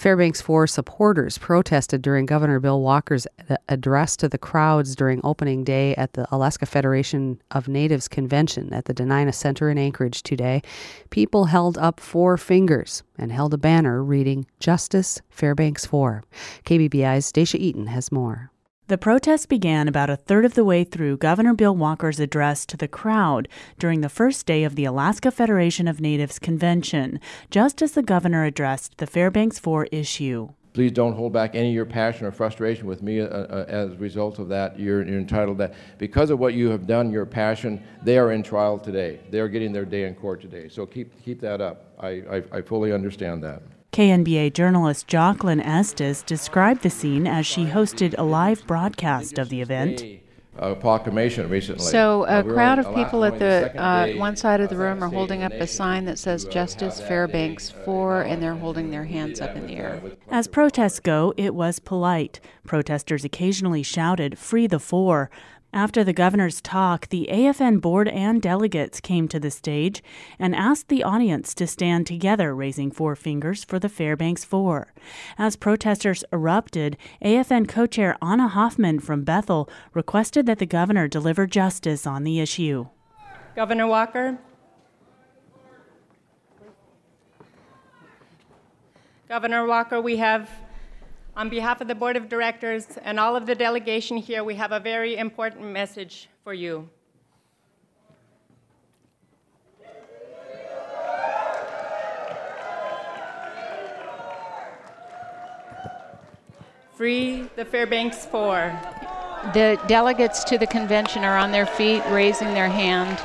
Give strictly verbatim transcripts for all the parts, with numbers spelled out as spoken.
Fairbanks Four supporters protested during Governor Bill Walker's address to the crowds during opening day at the Alaska Federation of Natives Convention at the Dena'ina Center in Anchorage today. People held up four fingers and held a banner reading, "Justice Fairbanks Four." K B B I's Dacia Eaton has more. The protest began about a third of the way through Governor Bill Walker's address to the crowd during the first day of the Alaska Federation of Natives Convention, just as the governor addressed the Fairbanks Four issue. Please don't hold back any of your passion or frustration with me uh, uh, as a result of that. You're, you're entitled to that. Because of what you have done, your passion, they are in trial today. They are getting their day in court today. So keep, keep that up. I, I, I fully understand that. K N B A journalist Jocelyn Estes described the scene as she hosted a live broadcast of the event. A proclamation recently. So a uh, crowd on, of people at the uh, one side of the uh, room are holding up a sign that says Justice Fairbanks Four, and they're holding their hands up in the air. As protests go, it was polite. Protesters occasionally shouted, "Free the Four." After the governor's talk, the A F N board and delegates came to the stage and asked the audience to stand together, raising four fingers for the Fairbanks Four. As protesters erupted, A F N co-chair Anna Hoffman from Bethel requested that the governor deliver justice on the issue. Governor Walker. Governor Walker, we have, on behalf of the Board of Directors and all of the delegation here, we have a very important message for you. Free the Fairbanks Four. The delegates to the convention are on their feet, raising their hand.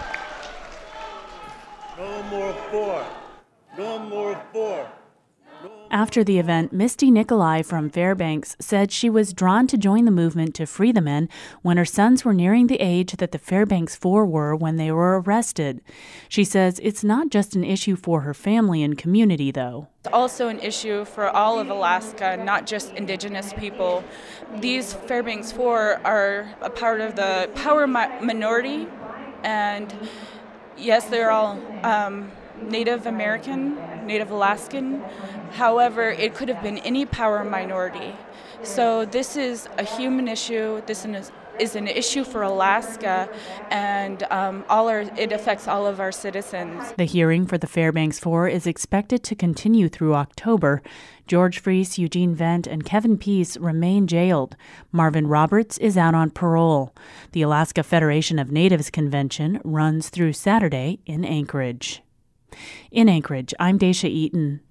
No more four. No more four. After the event, Misty Nikolai from Fairbanks said she was drawn to join the movement to free the men when her sons were nearing the age that the Fairbanks Four were when they were arrested. She says it's not just an issue for her family and community, though. It's also an issue for all of Alaska, not just Indigenous people. These Fairbanks Four are a part of the power mi- minority, and yes, they're all um, Native American, Native Alaskan. However, it could have been any power minority. So this is a human issue. This is, is an issue for Alaska, and um, all our, it affects all of our citizens. The hearing for the Fairbanks Four is expected to continue through October. George Freese, Eugene Vent, and Kevin Peace remain jailed. Marvin Roberts is out on parole. The Alaska Federation of Natives Convention runs through Saturday in Anchorage. In Anchorage, I'm Dacia Eaton.